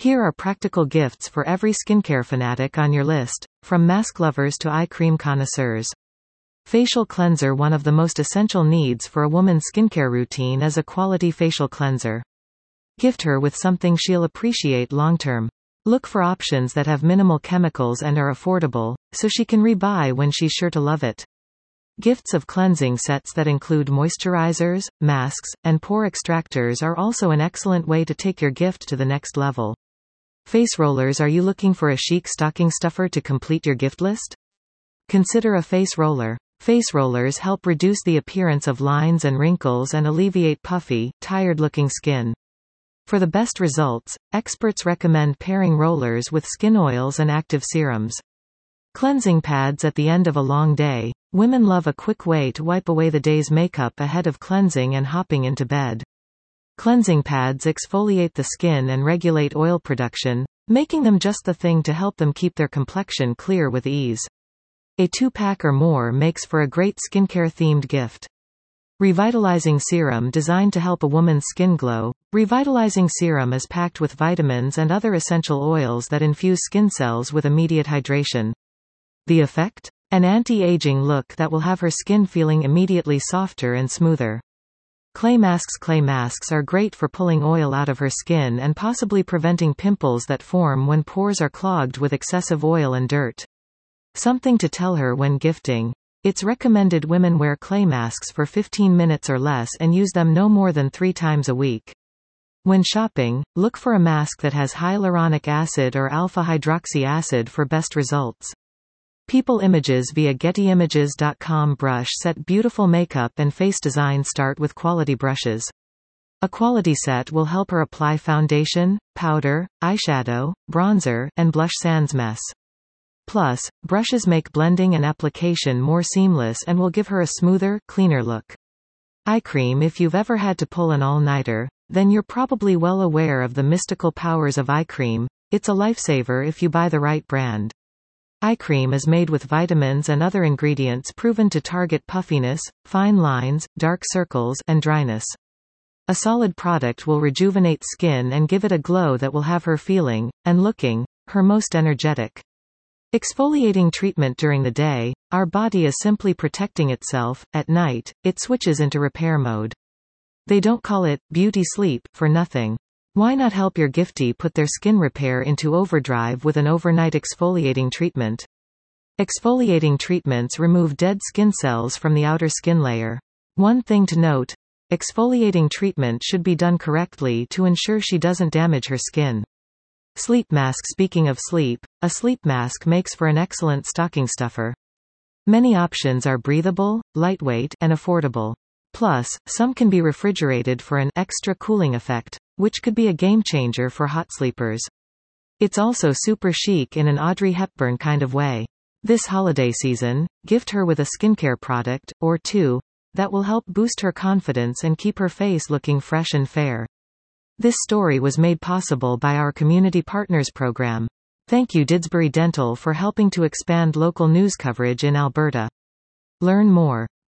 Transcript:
Here are practical gifts for every skincare fanatic on your list, from mask lovers to eye cream connoisseurs. Facial cleanser. One of the most essential needs for a woman's skincare routine is a quality facial cleanser. Gift her with something she'll appreciate long-term. Look for options that have minimal chemicals and are affordable, so she can rebuy when she's sure to love it. Gifts of cleansing sets that include moisturizers, masks, and pore extractors are also an excellent way to take your gift to the next level. Face rollers. Are you looking for a chic stocking stuffer to complete your gift list? Consider a face roller. Face rollers help reduce the appearance of lines and wrinkles and alleviate puffy, tired-looking skin. For the best results, experts recommend pairing rollers with skin oils and active serums. Cleansing pads. At the end of a long day, women love a quick way to wipe away the day's makeup ahead of cleansing and hopping into bed. Cleansing pads exfoliate the skin and regulate oil production, making them just the thing to help them keep their complexion clear with ease. A 2-pack or more makes for a great skincare-themed gift. Revitalizing serum. Designed to help a woman's skin glow, revitalizing serum is packed with vitamins and other essential oils that infuse skin cells with immediate hydration. The effect? An anti-aging look that will have her skin feeling immediately softer and smoother. Clay masks. Clay masks are great for pulling oil out of her skin and possibly preventing pimples that form when pores are clogged with excessive oil and dirt. Something to tell her when gifting. It's recommended women wear clay masks for 15 minutes or less and use them no more than 3 times a week. When shopping, look for a mask that has hyaluronic acid or alpha-hydroxy acid for best results. People images via gettyimages.com. Brush set. Beautiful makeup and face design start with quality brushes. A quality set will help her apply foundation, powder, eyeshadow, bronzer, and blush sans mess. Plus, brushes make blending and application more seamless and will give her a smoother, cleaner look. Eye cream. If you've ever had to pull an all-nighter, then you're probably well aware of the mystical powers of eye cream. It's a lifesaver if you buy the right brand. Eye cream is made with vitamins and other ingredients proven to target puffiness, fine lines, dark circles, and dryness. A solid product will rejuvenate skin and give it a glow that will have her feeling, and looking, her most energetic. Exfoliating treatment. During the day, our body is simply protecting itself. At night, it switches into repair mode. They don't call it beauty sleep for nothing. Why not help your giftee put their skin repair into overdrive with an overnight exfoliating treatment? Exfoliating treatments remove dead skin cells from the outer skin layer. One thing to note: exfoliating treatment should be done correctly to ensure she doesn't damage her skin. Sleep mask. Speaking of sleep, a sleep mask makes for an excellent stocking stuffer. Many options are breathable, lightweight, and affordable. Plus, some can be refrigerated for an extra cooling effect, which could be a game changer for hot sleepers. It's also super chic in an Audrey Hepburn kind of way. This holiday season, gift her with a skincare product, or two, that will help boost her confidence and keep her face looking fresh and fair. This story was made possible by our Community Partners program. Thank you Didsbury Dental for helping to expand local news coverage in Alberta. Learn more.